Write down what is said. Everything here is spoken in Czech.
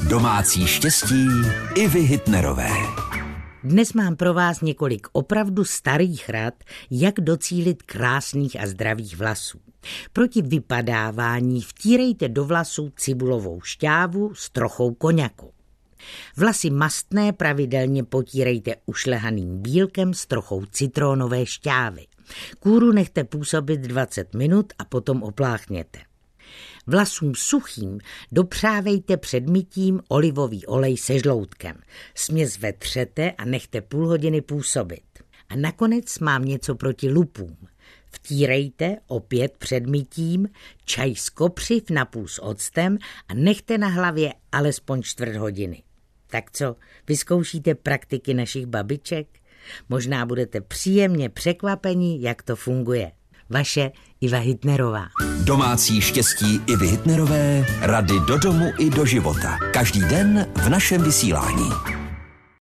Domácí štěstí Ivy Hitnerové. Dnes mám pro vás několik opravdu starých rad, jak docílit krásných a zdravých vlasů. Proti vypadávání vtírejte do vlasů cibulovou šťávu s trochou koňaku. Vlasy mastné pravidelně potírejte ušlehaným bílkem s trochou citronové šťávy. Kůru nechte působit 20 minut a potom opláchněte. Vlasům suchým dopřávejte před mytím olivový olej se žloutkem. Směs vetřete a nechte půl hodiny působit. A nakonec mám něco proti lupům. Vtírejte opět před mytím čaj z kopřiv napůl s octem a nechte na hlavě alespoň 1/4 hodiny. Tak co, vyzkoušíte praktiky našich babiček? Možná budete příjemně překvapeni, jak to funguje. Vaše Iva Hitnerová. Domácí štěstí Ivy Hitnerové, rady do domu i do života. Každý den v našem vysílání.